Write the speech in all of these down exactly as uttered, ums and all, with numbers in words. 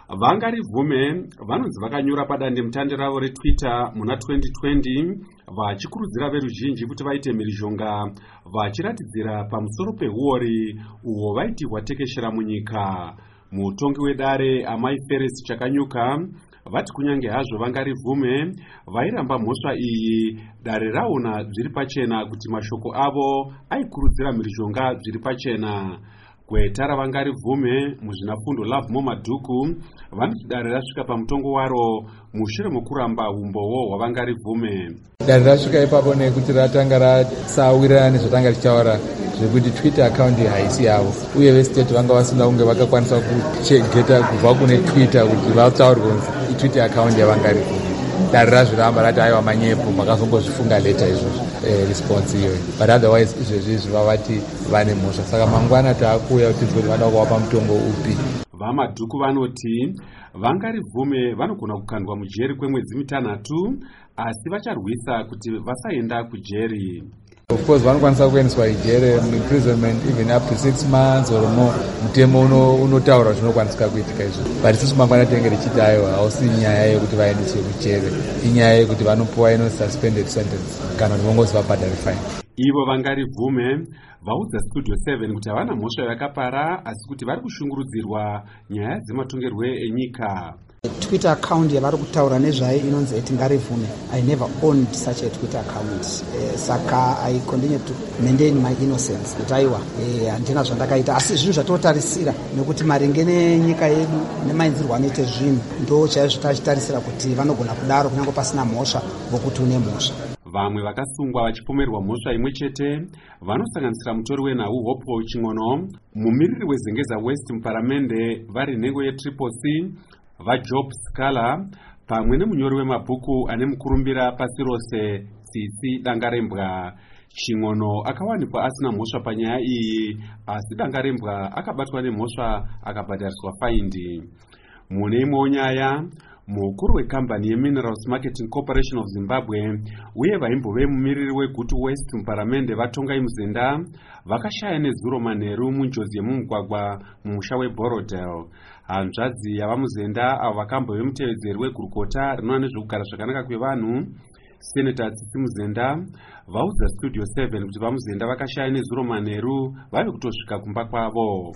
Vangarivume vanonzi vakanyora padandemutande ravo reTwitter muna twenty twenty vachikurudzira veruzhinji kuti vaite mhirizhonga vachiratidzira pamusoro peuori uho vaitirwa tekeshera munyika. Mutongi wedare Amai Feres Chakanyuka vati kunyange hazvo Vangarivume vairamba mhosva iyi, dare raona zviri pachena kuti mashoko avo aikurudzira mhirizhonga zviri pachena. Gweta raVangarivume muzvinafundo Love Madhuku vanoti dare rasvika pamutongo waro mushure mokuramba umbowo hwaVangarivume. Dare rasvika ipapo nekuti ratanga rasawirirana nezvatanga richaura zvekuti Twitter account haisi yavo, uye vestate vanga vasina kunge vakakwanisa kuchegeta kubva kune Twitter kuti vataure kunzi iTwitter account yaVangarivume. Dare razviramba rati aiwa manyepo makazongozvifunga leta izvozvo eh, response iyoyo, but otherwise izvezvi izvi vavati vane mhosva, saka mangwana taakuuya kuti zvoti vada kuvapa mutongo upi. VaMadhuku vanoti Vangarivume vanogona kukandwa mujeri kwemwedzi mitanhatu, asi vacharwisa kuti vasaenda kujeri. Of course vanokwanisa kuendeswa ijere, imprisonment even up to six months or more. Mutemo unotaura zvinokwanisika kuitika izvo, but isusu mangwana tenge richiti aiwa hausi nyaya yekuti vaendeswe kujere, inyaya yekuti vanopuwa ino suspended sentence kana kuti vongozi vabhadhare fine. Ivo Vangarivume vaudza Studio seven kuti havana mhosva yakapara, asi kuti vari kushungurudzirwa nyaya dzematongerwo enyika. Twitter account yavari kutaura nezvayo inonzi Vangarivume. I never owned such a Twitter account. Uh, saka I continue to maintain my innocence. Kuti aiwa handina zvandakaita, asi zvinhu zvatotarisira nekuti maringe nenyika yedu nemainzirwo anoite zvinhu ndo chaizvo tachitarisira kuti vanogona kudaro kunyange pasina mhosva vokuti une mhosva. Vamwe vakasungwa vachipomerwa mhosva imwe chete vanosanganisira mutori wenhau Hope Ching'ono, mumiriri weZengeza West muparamende vari nhengo yeTriple C, vaJob Scala pamwe nemunyori wemabhuku ane mukurumbira pasi rose Tsitsi Dangarembwa. Ching'ono akawanikwa asina mhosva panyaya iyi, asi Dangarembwa akabatwa nemhosva akabhadhariswa faindi. Mune imwewo nyaya, mukuru wekambani yeMinerals Marketing Corporation of Zimbabwe uye vaimbove mumiriri weGutu West muparamende vaTongai Muzenda vakashaya nezuro manheru munjodzi yemumugwagwa mumusha weBorodale. Hanzvadzi yavaMuzenda avo vakambove mutevedzeri wegurukota rinoona nezvekugara zvakanaka kwevanhu, Senator Tsitsi Muzenda, vaudza Studio seven kuti vaMuzenda vakashaya nezuro manheru vave kutosvika kumba kwavo.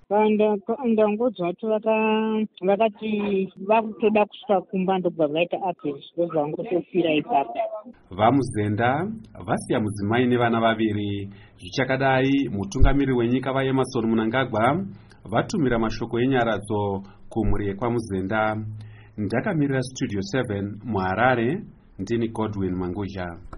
Ndangodzwa kuti vakati vakutoda kusvika kumba ndobva vaita appeal ndozvangotofira ipapo. VaMuzenda vasiya mudzimai nevana vaviri. Zvichakadai, mutungamiriri wenyika vaEmmerson Mnangagwa vatumira mashoko enyaradzo kumhuri yekwaMuzenda. Ndakamirira Studio seven muHarare, ndini Godwin Manguzha.